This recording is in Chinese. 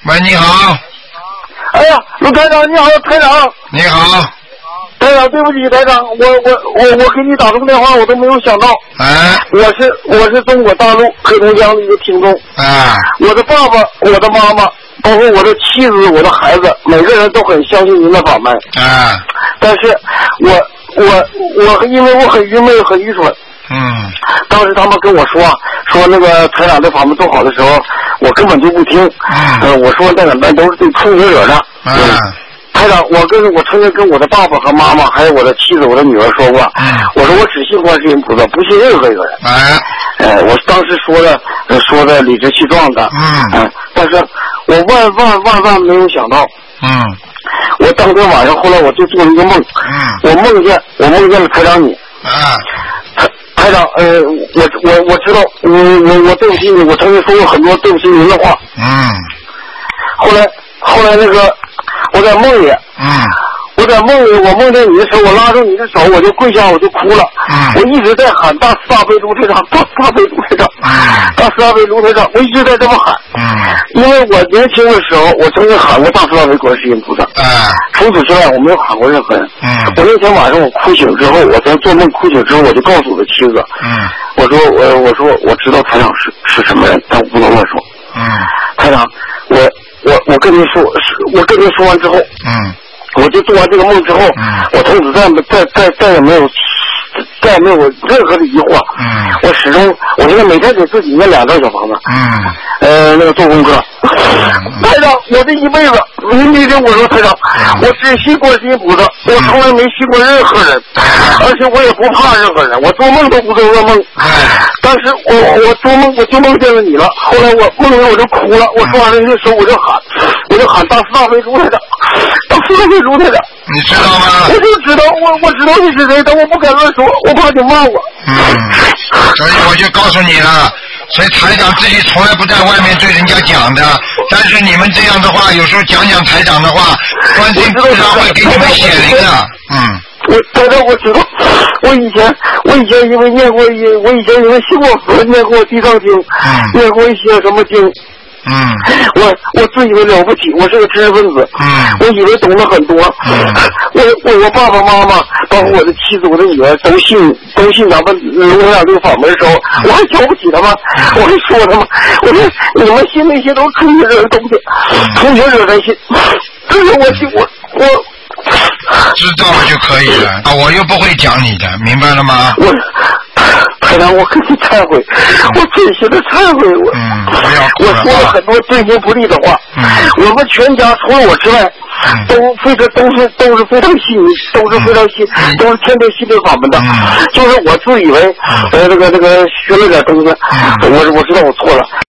喂，你好。 哎呀，卢台长，你好，台长。 你好。 台长，对不起，台长，我给你打通电话，我都没有想到。 哎。 我是中国大陆黑龙江的一个听众。 啊。 我的爸爸，我的妈妈，包括我的妻子，我的孩子，每个人都很相信您的法门。 啊。 但是我因为我很愚昧，很愚蠢。当时他们跟我说那个台长的法门做好的时候，我根本就不听。我说那都是对空惹的。台长，我曾经跟我的爸爸和妈妈，还有我的妻子、我的女儿说过，我说我只信观世音菩萨，不信任何一个人。我当时说的理直气壮的。但是我万没有想到。我当天晚上，后来我就做了一个梦。我梦见了台长你。台长，我知道，我对不起你，我曾经说过很多对不起您的话。后来那个，我在梦里，我梦见你的时候，我拉住你的手，我就跪下，我就哭了。我一直在喊大慈大悲卢台长，大慈大悲卢台长，大慈大悲卢台长，我一直在这么喊。因为我年轻的时候，我曾经喊过大慈大悲观世音菩萨。除此之外，我没有喊过任何人。我那天晚上我哭醒之后，我在做梦哭醒之后，我就告诉我的妻子，我说我知道台长是什么人，但我不能乱说。台长，我跟您说完之后，我就做完这个梦之后，我从此再也没有任何的疑惑。我现在每天给自己念2套小房子。那个做功课。台长，我这一辈子，您听听我说，台长，我只信观世音菩萨，我从来没信过任何人，而且我也不怕任何人，我做梦都不做噩梦。但是我做梦我就梦见了你了，后来我梦里我就哭了，我说完了那时候我就喊大慈大悲卢台长，大慈大悲卢台长。 你知道吗？ 我就知道，我知道你是谁，但我不敢乱说，我怕你骂我。 所以我就告诉你了，所以台长自己从来不在外面对人家讲的，但是你们这样的话，有时候讲台长的话，观世音菩萨会给你们显灵的。 台长，我知道，我以前因为念过我以前因为信过佛，念过地藏经，念过一些什么经。我自以为了不起，我是个知识分子。我以为懂得很多。我爸爸妈妈，包括我的妻子、我的女儿都信咱们卢台长这个法门的时候，我还瞧不起他们，我还说他们，我说你们信那些都是同学惹的东西，同学惹的信。但是我知道了就可以了啊！我又不会讲你的，明白了吗？ 台长，我跟你忏悔，我真心的忏悔，我说了很多对您不利的话。我们全家除了我之外，都是非常信你，都是天天信这法门的。就是我自以为这个学了点东西，我知道我错了。